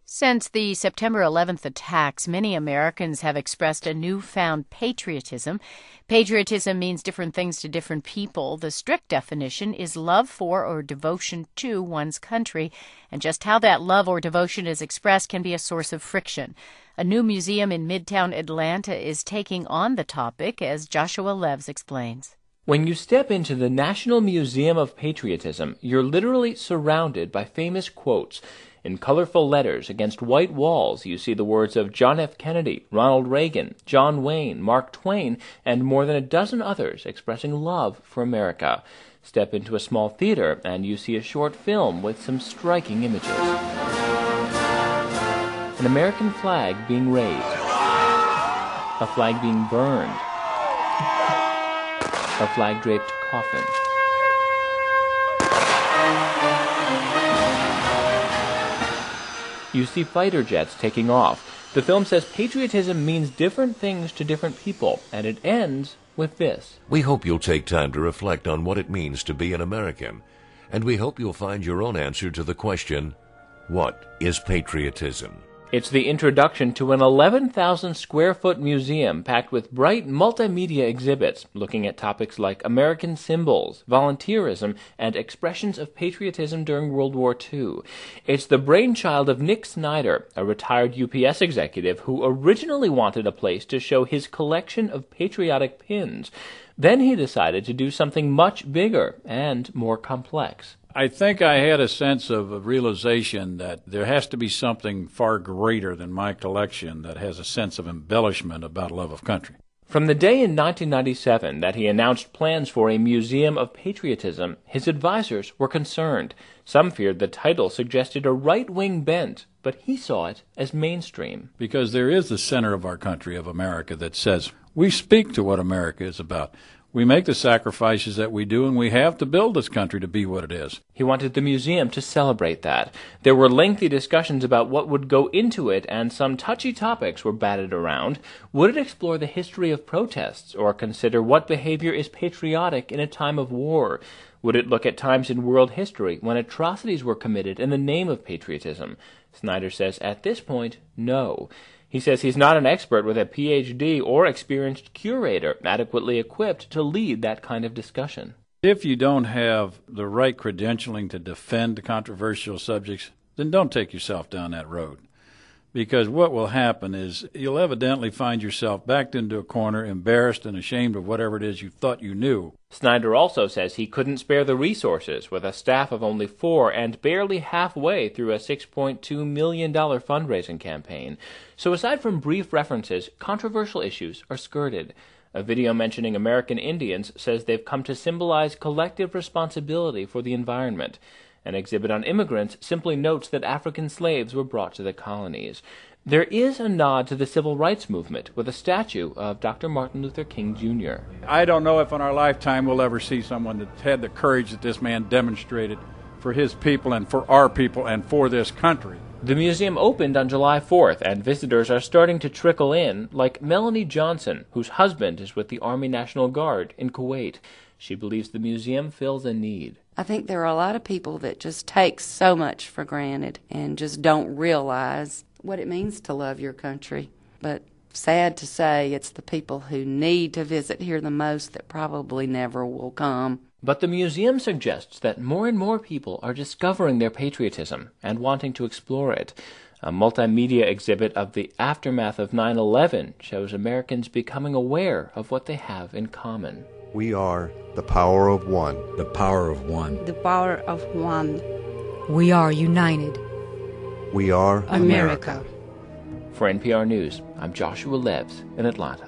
Since the September 11th attacks, many Americans have expressed a newfound patriotism. Patriotism means different things to different people. The strict definition is love for or devotion to one's country, and just how that love or devotion is expressed can be a source of friction. A new museum in Midtown Atlanta is taking on the topic, as Joshua Leves explains. When you step into the National Museum of Patriotism, you're literally surrounded by famous quotes. In colorful letters against white walls, you see the words of John F. Kennedy, Ronald Reagan, John Wayne, Mark Twain, and more than a dozen others expressing love for America. Step into a small theater, and you see a short film with some striking images. An American flag being raised, a flag being burned, a flag-draped coffin. You see fighter jets taking off. The film says patriotism means different things to different people, and it ends with this. We hope you'll take time to reflect on what it means to be an American, and we hope you'll find your own answer to the question, what is patriotism? It's the introduction to an 11,000-square-foot museum packed with bright multimedia exhibits looking at topics like American symbols, volunteerism, and expressions of patriotism during World War II. It's the brainchild of Nick Snyder, a retired UPS executive who originally wanted a place to show his collection of patriotic pins. Then he decided to do something much bigger and more complex. I think I had a sense of a realization that there has to be something far greater than my collection that has a sense of embellishment about love of country. From the day in 1997 that he announced plans for a Museum of Patriotism, his advisors were concerned. Some feared the title suggested a right-wing bent, but he saw it as mainstream. Because there is the center of our country, of America, that says we speak to what America is about. We make the sacrifices that we do, and we have to build this country to be what it is. He wanted the museum to celebrate that. There were lengthy discussions about what would go into it, and some touchy topics were batted around. Would it explore the history of protests, or consider what behavior is patriotic in a time of war? Would it look at times in world history when atrocities were committed in the name of patriotism? Snyder says at this point, no. He says he's not an expert with a PhD or experienced curator adequately equipped to lead that kind of discussion. If you don't have the right credentialing to defend controversial subjects, then don't take yourself down that road. Because what will happen is you'll evidently find yourself backed into a corner, embarrassed and ashamed of whatever it is you thought you knew. Snyder also says he couldn't spare the resources with a staff of only 4 and barely halfway through a $6.2 million fundraising campaign. So aside from brief references, controversial issues are skirted. A video mentioning American Indians says they've come to symbolize collective responsibility for the environment. An exhibit on immigrants simply notes that African slaves were brought to the colonies. There is a nod to the civil rights movement with a statue of Dr. Martin Luther King, Jr. I don't know if in our lifetime we'll ever see someone that had the courage that this man demonstrated for his people and for our people and for this country. The museum opened on July 4th, and visitors are starting to trickle in, like Melanie Johnson, whose husband is with the Army National Guard in Kuwait. She believes the museum fills a need. I think there are a lot of people that just take so much for granted and just don't realize what it means to love your country. But sad to say, it's the people who need to visit here the most that probably never will come. But the museum suggests that more and more people are discovering their patriotism and wanting to explore it. A multimedia exhibit of the aftermath of 9/11 shows Americans becoming aware of what they have in common. We are the power of one. The power of one. The power of one. We are united. We are America. For NPR News, I'm Joshua Leves in Atlanta.